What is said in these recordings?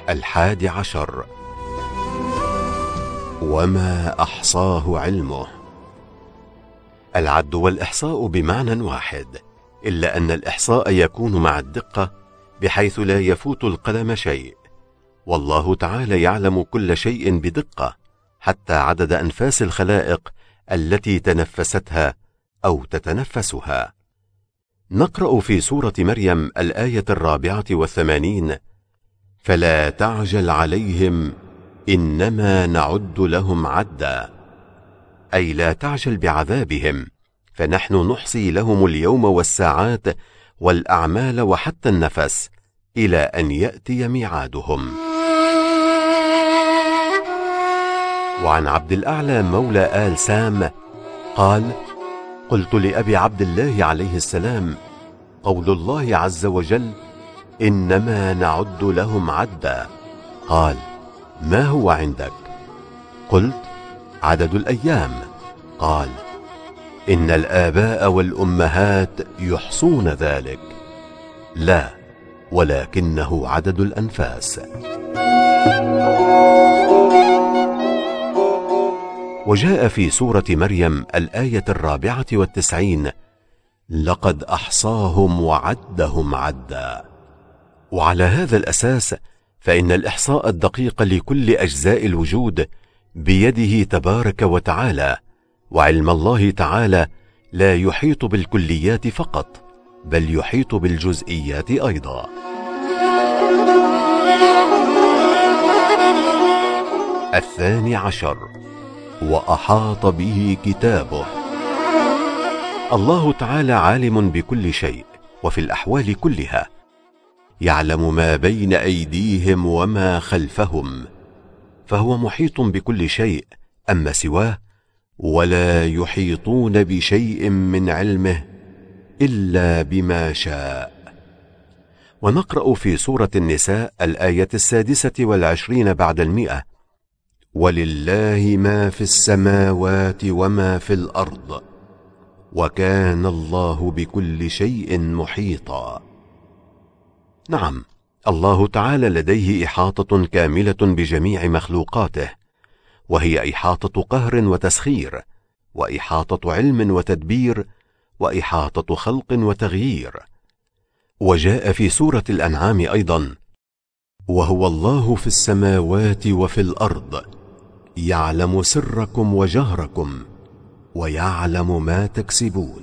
11. وما أحصاه علمه. العد والإحصاء بمعنى واحد، إلا أن الإحصاء يكون مع الدقة بحيث لا يفوت القلم شيء، والله تعالى يعلم كل شيء بدقة حتى عدد أنفاس الخلائق التي تنفستها أو تتنفسها. نقرأ في سورة مريم الآية 84: فلا تعجل عليهم إنما نعد لهم عدا، أي لا تعجل بعذابهم، فنحن نحصي لهم اليوم والساعات والأعمال وحتى النفس إلى أن يأتي ميعادهم. وعن عبد الأعلى مولى آل سام قال: قلت لأبي عبد الله عليه السلام: قول الله عز وجل إنما نعد لهم عدا، قال: ما هو عندك؟ قلت: عدد الأيام. قال: إن الآباء والأمهات يحصون ذلك. لا، ولكنه عدد الأنفاس. وجاء في سورة مريم الآية 94: لقد أحصاهم وعدهم عدا. وعلى هذا الأساس فإن الإحصاء الدقيق لكل أجزاء الوجود بيده تبارك وتعالى، وعلم الله تعالى لا يحيط بالكليات فقط، بل يحيط بالجزئيات أيضا. 12. وأحاط به كتابه. الله تعالى عالم بكل شيء وفي الأحوال كلها، يعلم ما بين أيديهم وما خلفهم، فهو محيط بكل شيء، أما سواه ولا يحيطون بشيء من علمه إلا بما شاء. ونقرأ في سورة النساء الآية 26 بعد 100: ولله ما في السماوات وما في الأرض وكان الله بكل شيء محيطا. نعم، الله تعالى لديه إحاطة كاملة بجميع مخلوقاته، وهي إحاطة قهر وتسخير، وإحاطة علم وتدبير، وإحاطة خلق وتغيير. وجاء في سورة الأنعام أيضا: وهو الله في السماوات وفي الأرض يعلم سركم وجهركم ويعلم ما تكسبون.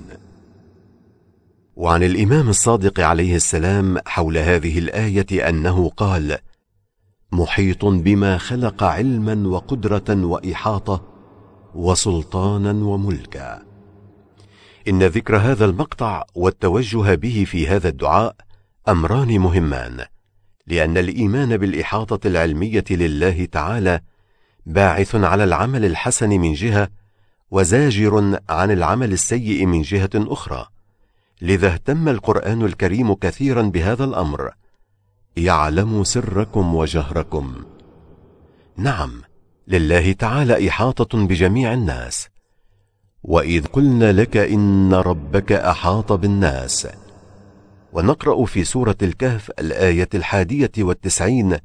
وعن الإمام الصادق عليه السلام حول هذه الآية أنه قال: محيط بما خلق علما وقدرة وإحاطة وسلطانا وملكا. إن ذكر هذا المقطع والتوجه به في هذا الدعاء أمران مهمان، لأن الإيمان بالإحاطة العلمية لله تعالى باعث على العمل الحسن من جهة، وزاجر عن العمل السيء من جهة أخرى. لذا اهتم القرآن الكريم كثيرا بهذا الأمر: يعلم سركم وجهركم. نعم، لله تعالى إحاطة بجميع الناس. وإذ قلنا لك إن ربك أحاط بالناس. ونقرأ في سورة الكهف الآية 91: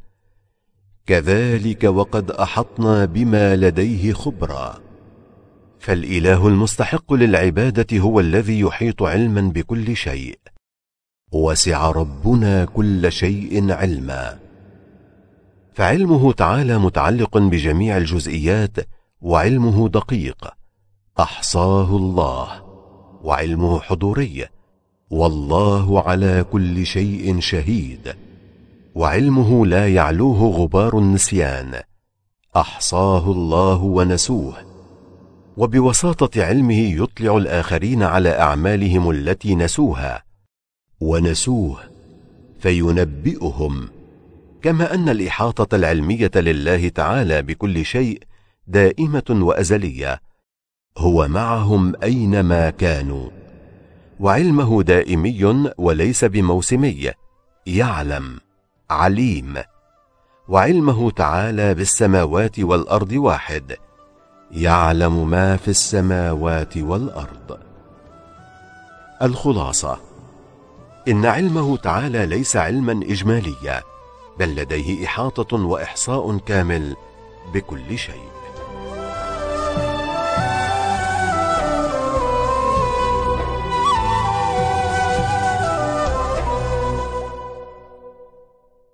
كذلك وقد أحطنا بما لديه خبرا. فالإله المستحق للعبادة هو الذي يحيط علما بكل شيء. وسع ربنا كل شيء علما. فعلمه تعالى متعلق بجميع الجزئيات، وعلمه دقيق، أحصاه الله، وعلمه حضوري، والله على كل شيء شهيد، وعلمه لا يعلوه غبار النسيان، أحصاه الله ونسوه. وبوساطة علمه يطلع الآخرين على أعمالهم التي نسوها ونسوه فينبئهم. كما أن الإحاطة العلمية لله تعالى بكل شيء دائمة وأزلية، هو معهم أينما كانوا. وعلمه دائمي وليس بموسمي، يعلم، عليم. وعلمه تعالى بالسماوات والأرض واحد، يعلم ما في السماوات والأرض. الخلاصة: إن علمه تعالى ليس علما إجماليا، بل لديه إحاطة وإحصاء كامل بكل شيء.